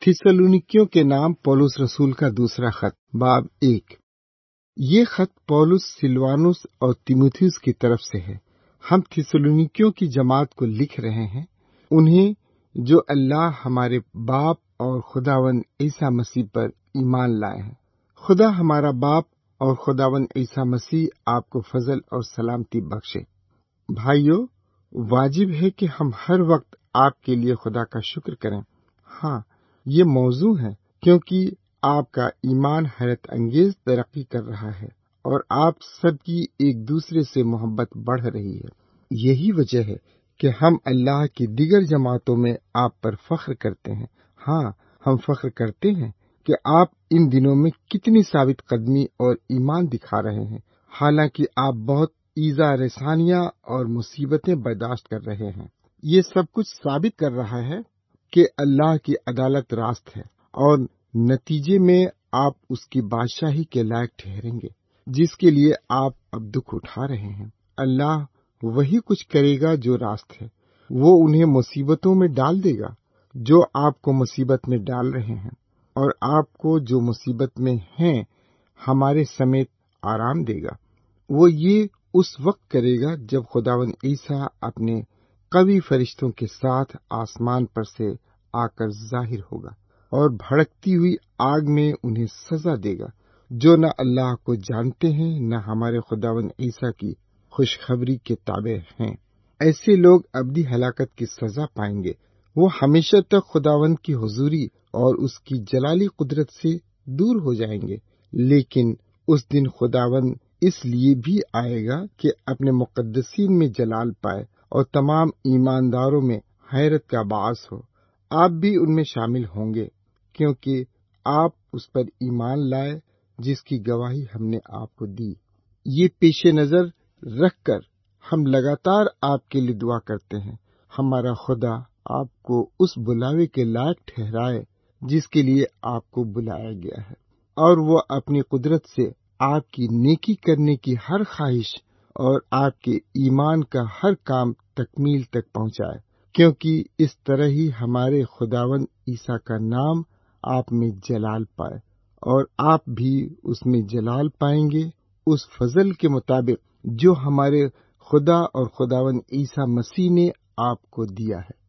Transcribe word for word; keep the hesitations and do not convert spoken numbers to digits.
थिस्सलुनीकियों के नाम पौलुस रसूल का दूसरा खत, बाब एक। ये खत पौलुस, सिलवानुस और तीमुथियुस की तरफ से है। हम थिस्सलुनीकियों की जमात को लिख रहे हैं, उन्हें जो अल्लाह हमारे बाप और खुदावन ईसा मसीह पर ईमान लाए हैं। खुदा हमारा बाप और खुदावन ईसा मसीह आपको फजल और सलामती बख्शे। भाइयों, वाजिब है कि हम हर वक्त आपके लिए खुदा का शुक्र करें। हाँ, ये मौजू है क्योंकि आपका ईमान हैरत अंगेज तरक्की कर रहा है और आप सबकी एक दूसरे से मोहब्बत बढ़ रही है। यही वजह है कि हम अल्लाह की दीगर जमातों में आप पर फख्र करते हैं। हाँ, हम फख्र करते हैं कि आप इन दिनों में कितनी साबित कदमी और ईमान दिखा रहे हैं, हालांकि आप बहुत ईज़ा रेसानियां और मुसीबतें बर्दाश्त कर रहे हैं। ये सब कुछ साबित कर रहा है कि अल्लाह की अदालत रास्त है और नतीजे में आप उसकी बादशाही के लायक ठहरेंगे, जिसके लिए आप अब दुख उठा रहे हैं। अल्लाह वही कुछ करेगा जो रास्त है। वो उन्हें मुसीबतों में डाल देगा जो आपको मुसीबत में डाल रहे हैं, और आपको जो मुसीबत में हैं हमारे समेत आराम देगा। वो ये उस वक्त करेगा जब खुदावन ईसा अपने कवी फरिश्तों के साथ आसमान पर से आकर जाहिर होगा और भड़कती हुई आग में उन्हें सजा देगा, जो न अल्लाह को जानते हैं न हमारे खुदावन ईसा की खुशखबरी के ताबे हैं। ऐसे लोग अब्दी हलाकत की सजा पाएंगे। वो हमेशा तक खुदावन की हुजूरी और उसकी जलाली कुदरत से दूर हो जाएंगे। लेकिन उस दिन खुदावन इसलिए भी आएगा कि अपने मुकद्दसीन में जलाल पाए और तमाम ईमानदारों में हैरत का बास हो। आप भी उनमें शामिल होंगे, क्योंकि आप उस पर ईमान लाए जिसकी गवाही हमने आपको दी। ये पेशे नजर रखकर हम लगातार आपके लिए दुआ करते हैं। हमारा खुदा आपको उस बुलावे के लायक ठहराए जिसके लिए आपको बुलाया गया है, और वो अपनी कुदरत से आपकी नेकी करने की हर ख्वाहिश और आपके ईमान का हर काम तकमील तक पहुंचाए, क्योंकि इस तरह ही हमारे खुदावन ईसा का नाम आप में जलाल पाए और आप भी उसमें जलाल पाएंगे, उस फजल के मुताबिक जो हमारे खुदा और खुदावन ईसा मसीह ने आपको दिया है।